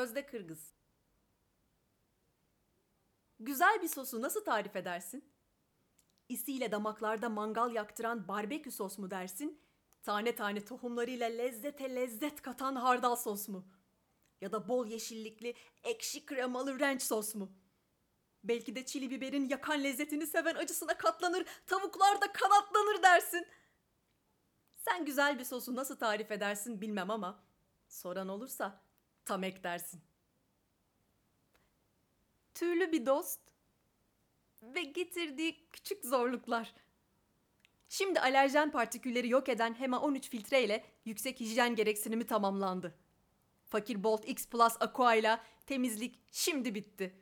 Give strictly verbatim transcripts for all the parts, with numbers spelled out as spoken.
Gözde Kırgız. Güzel bir sosu nasıl tarif edersin? İsiyle damaklarda mangal yaktıran barbekü sos mu dersin? Tane tane tohumlarıyla lezzete lezzet katan hardal sos mu? Ya da bol yeşillikli ekşi kremalı ranch sos mu? Belki de çili biberin yakan lezzetini seven acısına katlanır, tavuklar da kanatlanır dersin. Sen güzel bir sosu nasıl tarif edersin bilmem ama soran olursa tam ek dersin. Türlü bir dost ve getirdiği küçük zorluklar. Şimdi alerjen partikülleri yok eden HEMA on üç filtre ile yüksek hijyen gereksinimi tamamlandı. Fakir Bolt X Plus Aqua ile temizlik şimdi bitti.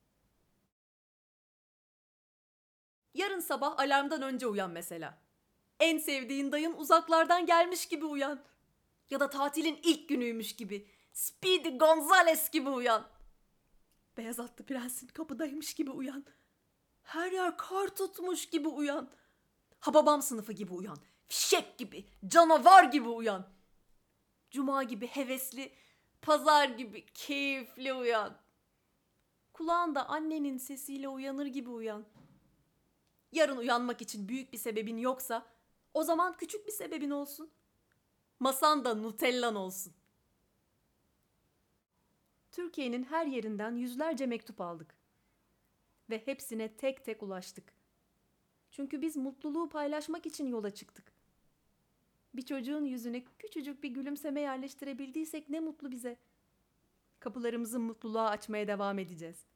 Yarın sabah alarmdan önce uyan mesela. En sevdiğin dayın uzaklardan gelmiş gibi uyan. Ya da tatilin ilk günüymüş gibi. Speedy Gonzales gibi uyan. Beyaz atlı prensin kapıdaymış gibi uyan. Her yer kar tutmuş gibi uyan. Hababam sınıfı gibi uyan. Fişek gibi, canavar gibi uyan. Cuma gibi hevesli, pazar gibi keyifli uyan. Kulağında annenin sesiyle uyanır gibi uyan. Yarın uyanmak için büyük bir sebebin yoksa o zaman küçük bir sebebin olsun. Masan da Nutellan olsun. Türkiye'nin her yerinden yüzlerce mektup aldık. Ve hepsine tek tek ulaştık. Çünkü biz mutluluğu paylaşmak için yola çıktık. Bir çocuğun yüzüne küçücük bir gülümseme yerleştirebildiysek ne mutlu bize. Kapılarımızı mutluluğa açmaya devam edeceğiz.